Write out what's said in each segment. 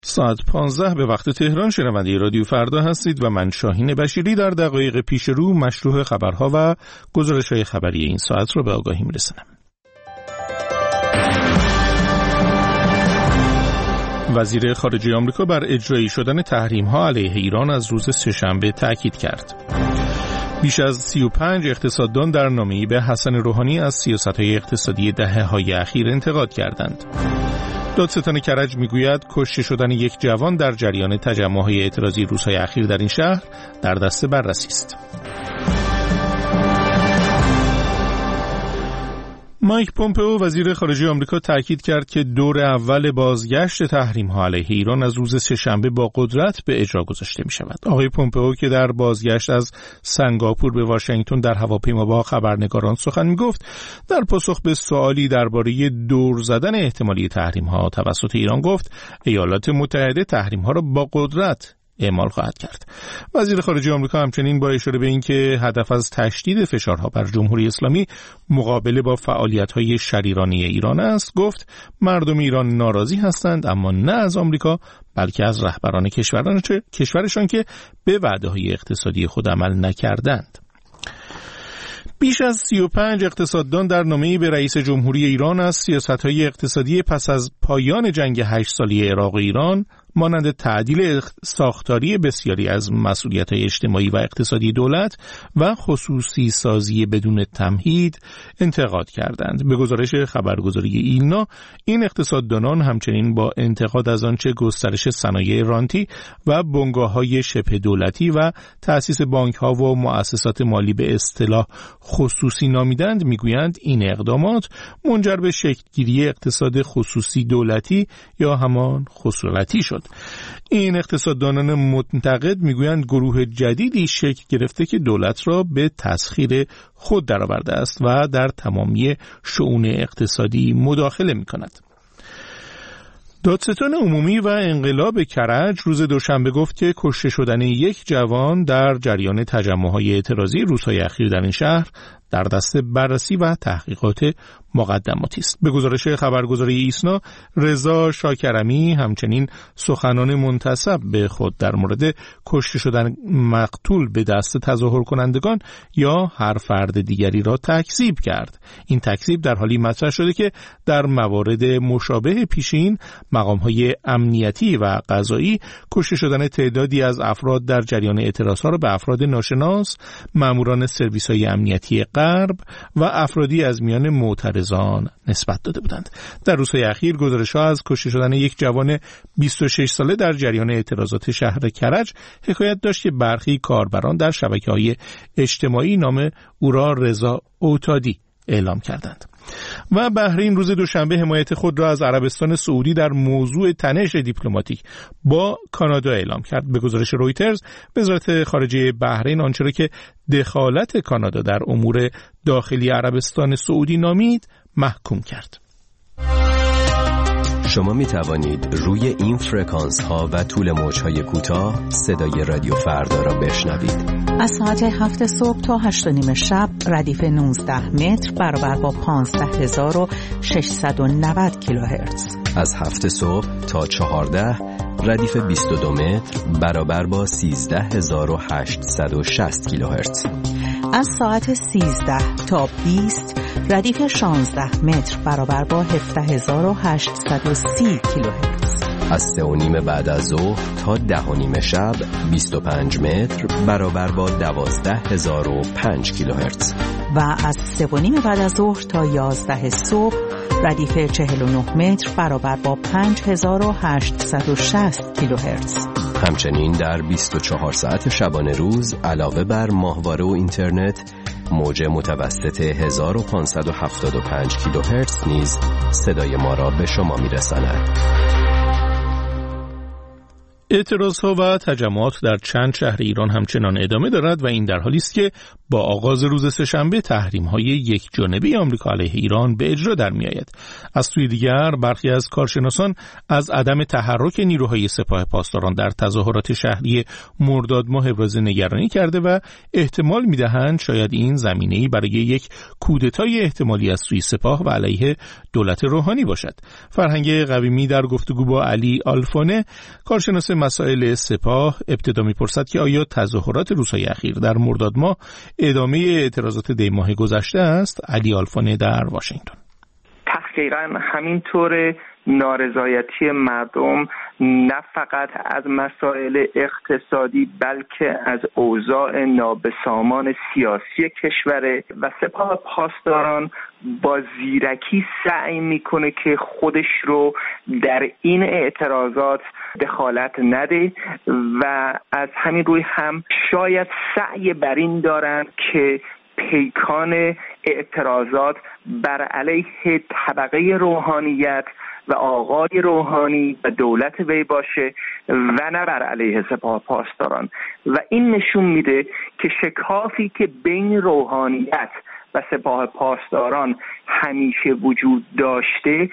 ساعت 15 به وقت تهران شنونده رادیو فردا هستید و من شاهین بشیری در دقایق پیش رو مشروع خبرها و گزارش‌های خبری این ساعت رو به آگاهی می‌رسانم. وزیر خارجه آمریکا بر اجرایی شدن تحریم‌ها علیه ایران از روز سه‌شنبه تاکید کرد. بیش از 35 اقتصاددان در نامه‌ای به حسن روحانی از سیاست‌های اقتصادی دهه‌های اخیر انتقاد کردند. دادستان کرج میگوید کشته شدن یک جوان در جریان تجمع‌های اعتراضی روزهای اخیر در این شهر در دست بررسی است. مایک پومپئو وزیر خارجه آمریکا تاکید کرد که دور اول بازگشت تحریم‌ها علیه ایران از روز سه‌شنبه با قدرت به اجرا گذاشته می‌شود. آقای پومپئو که در بازگشت از سنگاپور به واشنگتن در هواپیما با خبرنگاران سخن می‌گفت، در پاسخ به سوالی درباره دور زدن احتمالی تحریم‌ها توسط ایران گفت ایالات متحده تحریم‌ها را با قدرت اعمال خواهد کرد. وزیر خارجه آمریکا همچنین با اشاره به اینکه هدف از تشدید فشارها بر جمهوری اسلامی مقابله با فعالیت‌های شریرانه ایران است، گفت مردم ایران ناراضی هستند، اما نه از آمریکا بلکه از رهبران کشورشان که به وعده‌های اقتصادی خود عمل نکردند. بیش از 35 اقتصاددان در نامه‌ای به رئیس جمهوری ایران از سیاست‌های اقتصادی پس از پایان جنگ 8 ساله عراق و ایران مانند تعدیل ساختاری بسیاری از مسئولیت‌های اجتماعی و اقتصادی دولت و خصوصی سازی بدون تمهید انتقاد کردند. به گزارش خبرگزاری ایلنا، این اقتصاددانان همچنین با انتقاد از آنچه گسترش صنایع رانتی و بنگاه‌های شبه دولتی و تأسیس بانک‌ها و مؤسسات مالی به اصطلاح خصوصی نامیدند، میگویند این اقدامات منجر به شکل‌گیری اقتصاد خصوصی دولتی یا همان خصولتی شد. این اقتصاددانان منتقد میگویند گروه جدیدی شکل گرفته که دولت را به تسخیر خود درآورده است و در تمامی شؤون اقتصادی مداخله می‌کند. دادستان عمومی و انقلاب کرج روز دوشنبه گفت که کشته شدن یک جوان در جریان تجمع‌های اعتراضی روزهای اخیر در این شهر در دست بررسی و تحقیقات مقدماتی است. به گزارش خبرگزاری ایسنا، رضا شاکرمی همچنین سخنان منتسب به خود در مورد کشته شدن مقتول به دست تظاهر کنندگان یا هر فرد دیگری را تکذیب کرد. این تکذیب در حالی مطرح شده که در موارد مشابه پیشین مقام‌های امنیتی و قضایی کشته شدن تعدادی از افراد در جریان اعتراضها را به افراد ناشناس، ماموران سرویس‌های امنیتی غرب و افرادی از میان معترضان نسبت داده بودند. در روزهای اخیر گزارش‌ها از کشته شدن یک جوان 26 ساله در جریان اعتراضات شهر کرج حکایت داشت که برخی کاربران در شبکه‌های اجتماعی نام او را رضا اوتادی اعلام کردند. و بحرین روز دوشنبه حمایت خود را از عربستان سعودی در موضوع تنش دیپلماتیک با کانادا اعلام کرد. به گزارش رویترز، وزارت خارجه بحرین آنچه را که دخالت کانادا در امور داخلی عربستان سعودی نامید محکوم کرد. شما می توانید روی این فرکانس ها و طول موج های کوتاه صدای رادیو فردا را بشنوید. از ساعت 7 صبح تا 8:30 شب ردیف 19 متر برابر با 15690 کیلوهرتز. از 7 صبح تا 14 ردیف 22 متر برابر با 13860 کیلوهرتز. از ساعت 13 تا 20 ردیف 16 متر برابر با 17830 کیلوهرتز. از 3:30 بعد از ظهر تا 10:30 شب 25 متر برابر با 12005 کیلوهرتز. و از 3:30 بعد از ظهر تا 11 صبح ردیف 49 متر برابر با 5860 کیلوهرتز. همچنین در 24 ساعت شبانه روز علاوه بر ماهواره و اینترنت، موج متوسط 1575 کیلوهرتز نیز صدای ما را به شما می‌رساند. اعتراضها و تجمعات در چند شهر ایران همچنان ادامه دارد و این در حالی است که با آغاز روز سه‌شنبه تحریم‌های یک جانبه آمریکا علیه ایران به اجرا در می‌آید. از سوی دیگر برخی از کارشناسان از عدم تحرک نیروهای سپاه پاسداران در تظاهرات شهری مرداد ماه ابراز نگرانی کرده و احتمال می‌دهند شاید این زمینه‌ای برای یک کودتای احتمالی از سوی سپاه و علیه دولت روحانی باشد. فرهنگ قویمی در گفتگو با علی آلفونه، کارشناس مسائل سپاه، ابتدا می‌پرسد که آیا تظاهرات روزهای اخیر در مرداد ماه ادامه اعتراضات دی ماه گذشته است؟ علی آلفونه در واشنگتن: تحقیقاً همینطوره. نارضایتی مردم نه فقط از مسائل اقتصادی بلکه از اوضاع نابسامان سیاسی کشوره و سپاه پاسداران با زیرکی سعی میکنه که خودش رو در این اعتراضات دخالت نده و از همین روی هم شاید سعی بر این دارن که پیکان اعتراضات بر علیه طبقه روحانیت و آقای روحانی و دولت وی باشه و نه بر علیه سپاه پاسداران. و این نشون میده که شکافی که بین روحانیت و سپاه پاسداران همیشه وجود داشته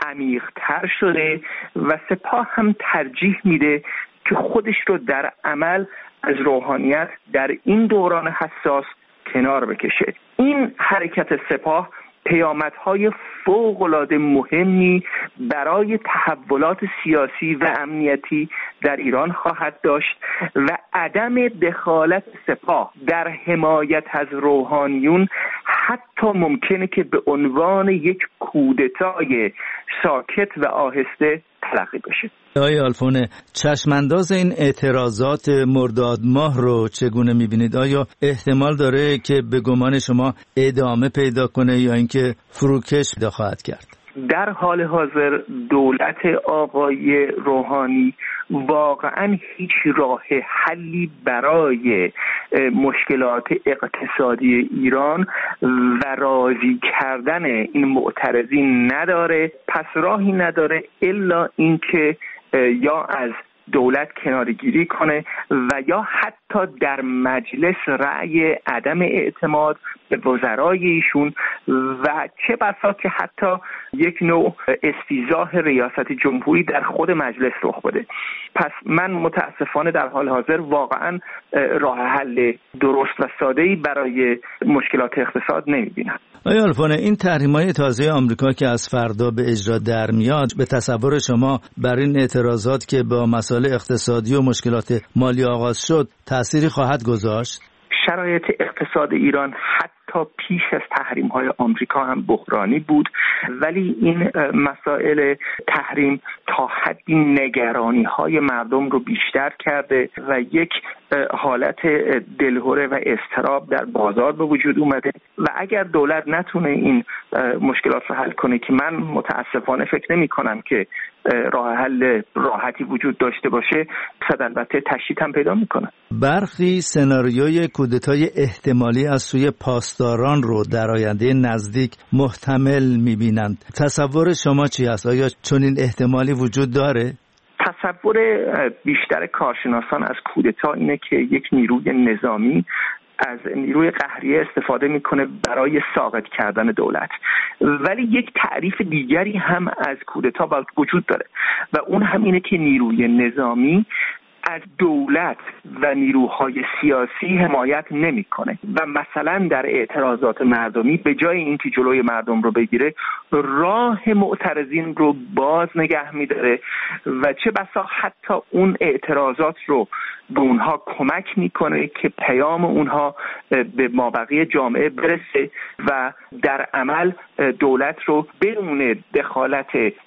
عمیق‌تر شده و سپاه هم ترجیح میده که خودش رو در عمل از روحانیت در این دوران حساس کنار بکشه. این حرکت سپاه پیامدهای فوق‌العاده مهمی برای تحولات سیاسی و امنیتی در ایران خواهد داشت و عدم دخالت سپاه در حمایت از روحانیون حتی ممکنه که به عنوان یک کودتای ساکت و آهسته تلقی بشه. آقای آلفونه، چشمانداز این اعتراضات مرداد ماه رو چگونه می‌بینید؟ آیا احتمال داره که به گمان شما ادامه پیدا کنه یا اینکه فروکش پیدا خواهد کرد؟ در حال حاضر دولت آقای روحانی واقعا هیچ راه حلی برای مشکلات اقتصادی ایران و راضی کردن این معترضین نداره. پس راهی نداره الا اینکه یا از دولت کنارگیری کنه و یا حتی در مجلس رأی عدم اعتماد به وزرای ایشون و چه بسا که حتی یک نوع استیضاح ریاست جمهوری در خود مجلس رخ بده. پس من متاسفانه در حال حاضر واقعا راه حل درست و ساده‌ای برای مشکلات اقتصاد نمی‌بینم. آقای آلفونه، این تحریم‌های تازه آمریکا که از فردا به اجرا در میاد، به تصور شما بر این اعتراضات که با مسائل اقتصادی و مشکلات مالی آغاز شد تأثیری خواهد گذاشت؟ شرایط اقتصاد ایران حتی پیش از تحریم‌های آمریکا هم بحرانی بود، ولی این مسائل تحریم تا حدی نگرانی‌های مردم رو بیشتر کرده و یک حالت دلهره و اضطراب در بازار به وجود اومده و اگر دولت نتونه این مشکلات رو حل کنه که من متاسفانه فکر نمی‌کنم که راه حل راحتی وجود داشته باشه، صد البته تشدید هم پیدا میکنه. برخی سناریوی کودتای احتمالی از سوی پاسداران رو در آینده نزدیک محتمل میبینند. تصور شما چی است؟ آیا چنین احتمالی وجود داره؟ تصور بیشتر کارشناسان از کودتا اینه که یک نیروی نظامی از نیروی قهریه استفاده میکنه برای ساقط کردن دولت، ولی یک تعریف دیگری هم از کودتا وجود داره و اون هم اینه که نیروی نظامی از دولت و نیروهای سیاسی حمایت نمیکنه و مثلا در اعتراضات مردمی به جای اینکه جلوی مردم رو بگیره راه معترضین رو باز نگه میداره و چه بسا حتی اون اعتراضات رو به اونها کمک میکنه که پیام اونها به مابقی جامعه برسه و در عمل دولت رو بدون دخالت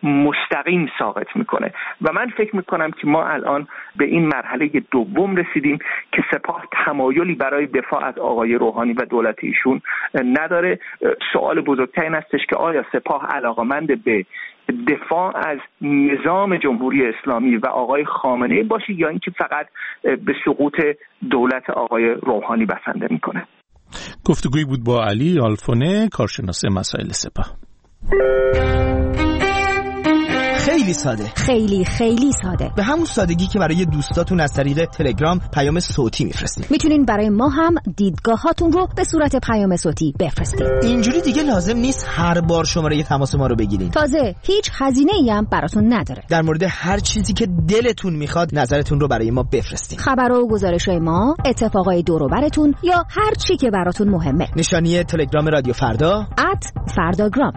مستقیم ساقط میکنه و من فکر میکنم که ما الان به این مرحله دوم رسیدیم که سپاه تمایلی برای دفاع از آقای روحانی و دولت ایشون نداره. سوال بزرگتر این هستش که آیا سپاه علاقمند به دفاع از نظام جمهوری اسلامی و آقای خامنه‌ای باشه یا اینکه فقط به سقوط دولت آقای روحانی بسنده میکنه. گفتگویی بود با علی آلفونه، کارشناس مسائل سپاه. خیلی ساده. خیلی خیلی ساده. به همون سادگی که برای دوستاتون از طریق تلگرام پیام صوتی میفرستید. میتونین برای ما هم دیدگاهاتون رو به صورت پیام صوتی بفرستید. اینجوری دیگه لازم نیست هر بار شماره تماس ما رو بگیرین. تازه هیچ هزینه‌ای هم براتون نداره. در مورد هر چیزی که دلتون میخواد نظرتون رو برای ما بفرستید. خبر و گزارش‌های ما، اتفاقای دور و برتون یا هر چی که براتون مهمه. نشانی تلگرام رادیو فردا @فرداگرام.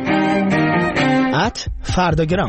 @فرداگرام.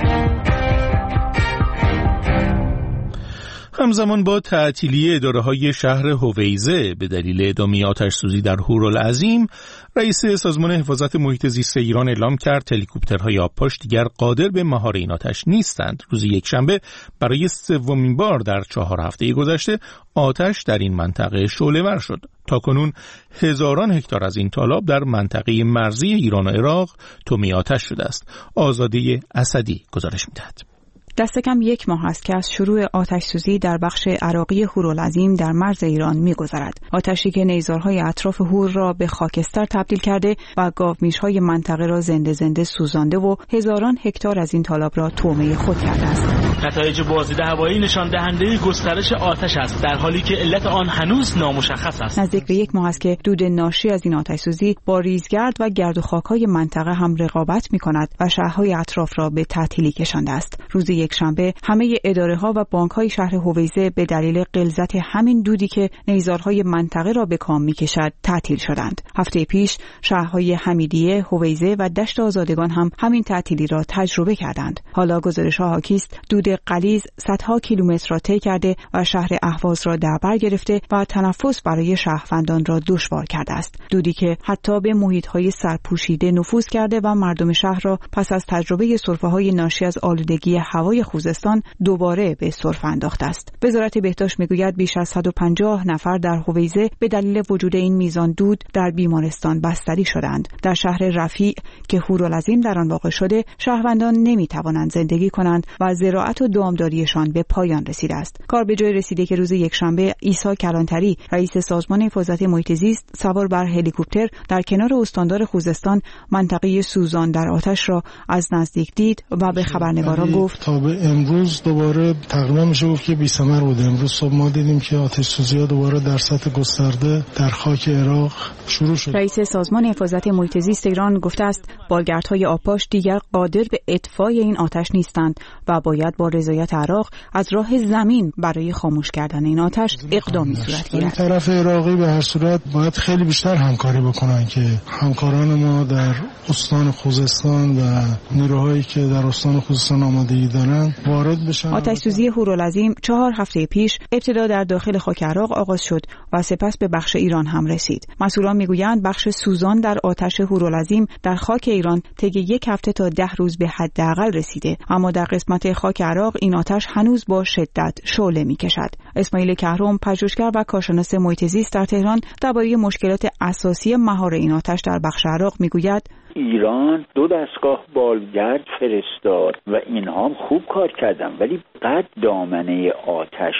همزمان با تعطیلی اداره‌های شهر هویزه به دلیل ادامه آتش‌سوزی در هورالعظیم، رئیس سازمان حفاظت محیط زیست ایران اعلام کرد هلیکوپترهای آبپاش دیگر قادر به مهار این آتش نیستند. روز یکشنبه برای سومین بار در 4 هفته گذشته آتش در این منطقه شعله‌ور شد. تاکنون هزاران هکتار از این تالاب در منطقه مرزی ایران و عراق طعمه آتش شده است. آزاده اسدی گزارش می‌دهد. دست کم 1 ماه است که از شروع آتش‌سوزی در بخش عراقی هورالعظیم در مرز ایران می‌گذرد. آتشی که نیزارهای اطراف هور را به خاکستر تبدیل کرده و گاومیش‌های منطقه را زنده زنده سوزانده و هزاران هکتار از این تالاب را طعمه خود کرده است. نتایج بازدید هوایی نشان دهنده گسترش آتش است، در حالی که علت آن هنوز نامشخص است. نزدیک به 1 ماه است که دود ناشی از این آتش‌سوزی با ریزگرد و گرد و خاک‌های منطقه هم رقابت می‌کند و شهرهای اطراف را به تعطیلی کشانده است. روز یکشنبه همه اداره‌ها و بانک‌های شهر هویزه به دلیل غلظت همین دودی که نیزارهای منطقه را به کام می‌کشد تعطیل شدند. هفته پیش شهرهای حمیدیه، هویزه و دشت آزادگان هم همین تعطیلی را تجربه کردند. حالا گزارش‌ها حاکی است دود غلیظ صدها کیلومتر را طی کرده و شهر اهواز را در بر گرفته و تنفس برای شهروندان را دشوار کرده است. دودی که حتی به محیط‌های سرپوشیده نفوذ کرده و مردم شهر را پس از تجربه سرفه‌های ناشی از آلودگی هوای خوزستان دوباره به سرفه انداخته است. وزارت بهداشت میگوید بیش از 150 نفر در هویزه به دلیل وجود این میزان دود در بیمارستان بستری شدند. در شهر رفیع که هورالعظیم در آن واقع شده، شهروندان نمیتوانند زندگی کنند و زراعت و دامداریشان به پایان رسیده است. کار به جای رسیده که روز یکشنبه عیسی کلانتری رئیس سازمان حفاظت محیط زیست سوار بر هلیکوپتر در کنار استاندار خوزستان منطقه سوزان در آتش را از نزدیک دید و به خبرنگاران گفت تا به امروز دوباره تقریبا میشه گفت که بی‌ثمر بوده. امروز صبح ما دیدیم که آتش سوزی‌ها دوباره در سطح گسترده در خاک عراق شروع شد. رئیس سازمان حفاظت محیط زیست ایران گفته است بالگردهای آبپاش دیگر قادر به اطفای این آتش نیستند و باید با رضایت عراق از راه زمین برای خاموش کردن این آتش اقدامی صورت گیرد. طرف عراقی به هر صورت باید خیلی بیشتر همکاری بکنن که همکاران ما در استان خوزستان و نیروهایی که در استان خوزستان آمادگی دارن وارد بشن. آتش‌سوزی هورالعظیم 4 هفته پیش ابتدا در داخل خاک عراق آغاز شد و سپس به بخش ایران هم رسید. مسئولان میگویند بخش سوزان در آتش هورالعظیم در خاک ایران طی 1 هفته تا 10 روز به حداقل رسیده، اما در قسمت خاک عراق این آتش هنوز با شدت شعله می‌کشد. اسماعیل کهرم، پژوهشگر و کارشناس محیط زیست در تهران، درباره مشکلات اساسی مهار این آتش در بخش عراق میگوید ایران 2 دستگاه بالگرد فرستاد و اینها هم خوب کار کردن، ولی قد دامنه آتش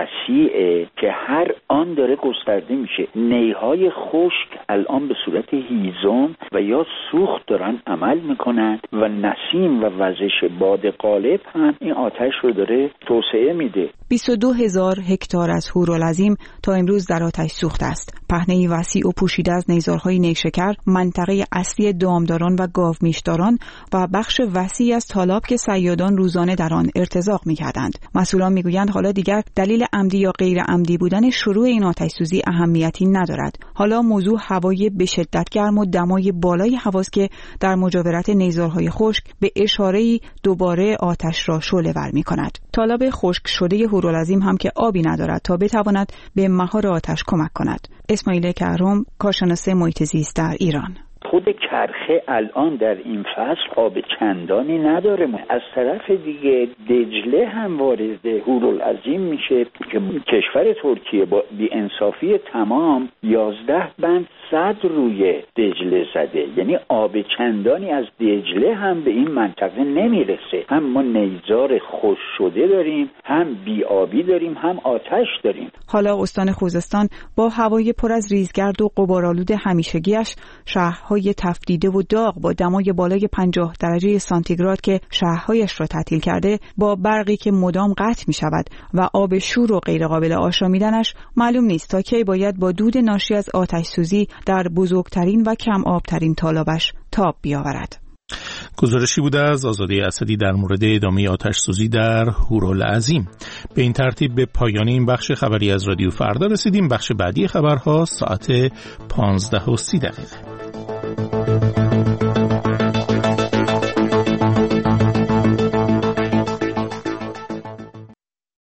وسیعه که هر آن داره گسترده میشه. نیهای خشک الان به صورت هیزم و یا سوخت دارن عمل میکنن و نسیم و وزش باد غالب هم این آتش رو داره توسعه میده. 22,000 هکتار از هورالعظیم تا امروز در آتش سوخته است. پهنه‌ای وسیع و پوشیده از نیزارهای نیشکر، منطقه اصلی دامداران و گاومیشداران و بخش وسیعی از تالاب که صیادان روزانه در آن ارتزاق می‌کردند. مسئولان می‌گویند حالا دیگر دلیل عمدی یا غیر عمدی بودن شروع این آتش‌سوزی اهمیتی ندارد. حالا موضوع هوای به شدت گرم و دمای بالای هواست که در مجاورت نیزارهای خشک به اشاره‌ای دوباره آتش را شعله‌ور می‌کند. تالاب خشک شده هورالعظیم هم که آبی ندارد تا بتواند به مهار آتش کمک کند. اسماعیل کهرم، کارشناس محیط زیست در ایران: خود کرخه الان در این فصل آب چندانی نداره. از طرف دیگه دجله هم وارد هورالعظیم میشه که کشور ترکیه با بی‌انصافی تمام 11 بند سد روی دجله زده، یعنی آب چندانی از دجله هم به این منطقه نمیرسه. هم ما نیزار خشک شده داریم، هم بی‌آبی داریم، هم آتش داریم. حالا استان خوزستان با هوای پر از ریزگرد و غبارآلود همیشگیش، شهرهای تفدیده و داغ با دمای بالای 50 درجه سانتیگراد که شهرهایش را تعطیل کرده، با برقی که مدام قطع می شود و آب شور و غیر قابل آشامیدنش، معلوم نیست تا کی باید با دود ناشی از آتش سوزی در بزرگترین و کم آبترین تالابش تاب بیاورد. گزارشی بوده از آزاده اسدی در مورد ادامه آتش سوزی در هورالعظیم. به این ترتیب به پایان این بخش خبری از رادیو فردا رسیدیم. بخش بعدی خبرها ساعت 15:30.